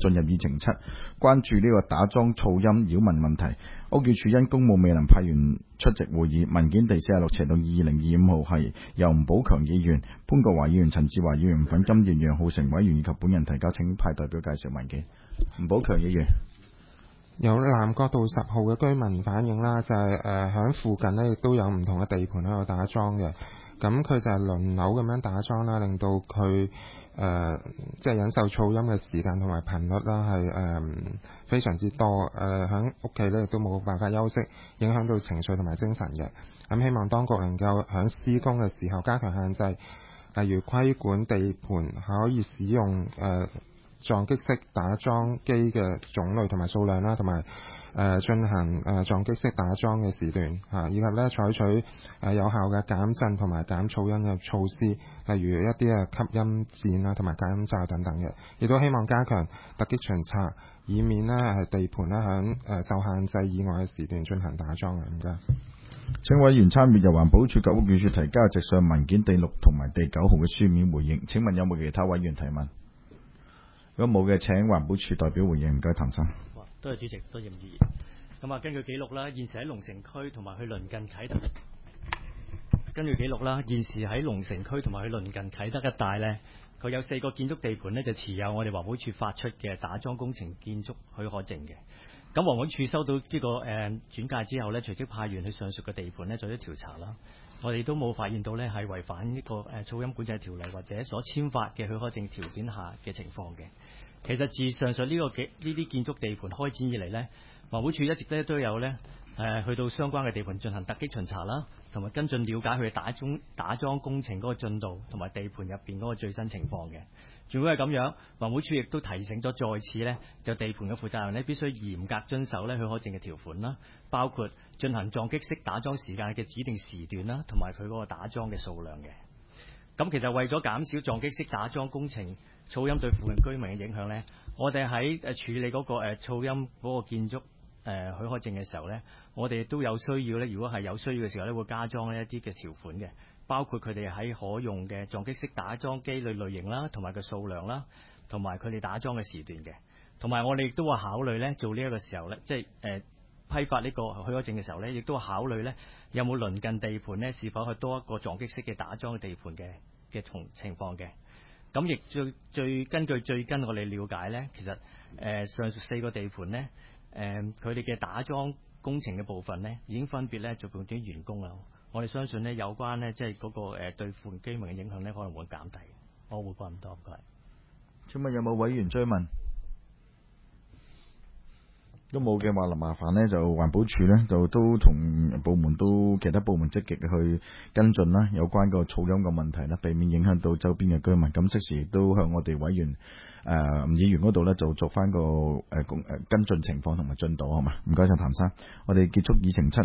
進入議程7，關注呢個打樁噪音擾民問題。屋宇署因公務未能派員出席會議，文件第46/2025號係由吳寶強議員、潘國華議員、陳志華議員、粉金議員、楊浩成委員以及本人提交，請派代表介紹文件。吳寶強議員。 有南角道10號嘅居民反映啦，就係喺附近呢亦都有唔同嘅地盤喺度打樁嘅，咁佢就係輪流咁樣打樁啦，令到佢即係忍受噪音嘅時間同埋頻率啦係非常之多，喺屋企呢亦都冇辦法休息，影響到情緒同埋精神嘅。咁希望當局能夠喺施工嘅時候加強限制，例如規管地盤可以使用撞擊式打樁機嘅種類同埋數量啦，同埋進行撞擊式打樁嘅時段以及咧採取有效嘅減震同埋減噪音嘅措施，例如一啲吸音墊啦同埋隔音罩等等嘅，亦都希望加強突擊巡查，以免咧係地盤咧響受限制以外嘅時段進行打樁嘅。唔該。 請委員參閱由環保署及屋宇署提交直上文件第6同埋第9號嘅書面回應。請問有冇其他委員提問？如果冇嘅，請環保署代表回應。唔該，譚生。 多謝主席，多謝議員。咁根據記錄啦，現時喺龍城區同埋佢鄰近啟德。根據記錄啦，現時喺龍城區同埋佢鄰近啟德一帶呢，佢有4個建築地盤呢，就持有我哋環保署發出嘅打樁工程建築許可證嘅。咁環保署收到呢個轉介之後呢，隨即派員去上述嘅地盤呢，做咗調查啦。我哋都冇發現到呢係違反呢個噪音管制條例或者所簽發嘅許可證條件下嘅情況嘅。其實自上述呢啲建築地盤開展以嚟呢，環保署一直咧都有呢去到相關嘅地盤進行突擊巡查啦，同埋跟進了解佢哋打樁工程嗰個進度同埋地盤入邊嗰個最新情況嘅。如果係咁樣，環保署亦都提醒咗再次呢，就地盤嘅負責人呢必須嚴格遵守呢許可證嘅條款啦，包括進行撞擊式打樁時間嘅指定時段啦，同埋佢嗰個打樁嘅數量嘅。咁其實為咗減少撞擊式打樁工程噪音對附近居民嘅影響呢，我哋喺處理嗰個噪音嗰個建築許可證嘅時候呢，我哋都有需要呢，如果係有需要嘅時候呢，會加裝呢一啲嘅條款嘅，包括佢哋喺可用嘅撞擊式打樁機類型啦，同埋個數量啦，同埋佢哋打樁嘅時段嘅，同埋我哋亦都會考慮呢，做呢一個時候呢，即係批發呢個許可證嘅時候呢，亦都會考慮呢，有冇鄰近地盤呢，是否係多一個撞擊式嘅打樁嘅地盤嘅情況嘅。咁亦根據最近我哋了解呢，其實上述4個地盤呢，佢哋嘅打樁工程嘅部分呢，已經分別呢做咗啲完工啦。我哋相信呢，有關呢，即係嗰個對附近居民嘅影響呢，可能會減低。我會講咁多，唔該。 請問有冇委員追問？都冇嘅話，麻煩呢就環保署呢，就都同其他部門積極去跟進啦，有關個噪音嘅問題啦，避免影響到周邊嘅居民。咁即時亦都向我哋委員議員嗰度呢，就做翻個跟進情況同埋進度，好嘛？唔該晒譚生，我哋結束議程7。